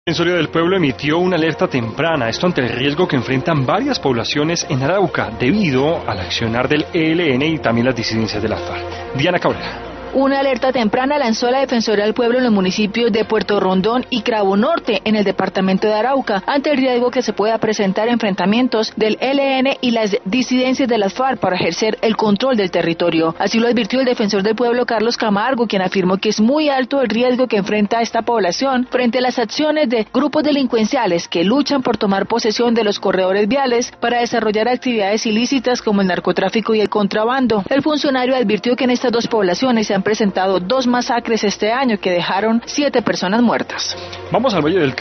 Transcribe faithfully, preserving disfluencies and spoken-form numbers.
El Defensorio del Pueblo emitió una alerta temprana, esto ante el riesgo que enfrentan varias poblaciones en Arauca debido al accionar del E L N y también las disidencias de la FARC. Diana Cabrera. Una alerta temprana lanzó la Defensoría del Pueblo en los municipios de Puerto Rondón y Cravo Norte, en el departamento de Arauca, ante el riesgo que se pueda presentar enfrentamientos del E L N y las disidencias de las FARC para ejercer el control del territorio. Así lo advirtió el Defensor del Pueblo, Carlos Camargo, quien afirmó que es muy alto el riesgo que enfrenta esta población frente a las acciones de grupos delincuenciales que luchan por tomar posesión de los corredores viales para desarrollar actividades ilícitas como el narcotráfico y el contrabando. El funcionario advirtió que en estas dos poblaciones se han presentado dos masacres este año que dejaron siete personas muertas. Vamos al Valle del Cauca.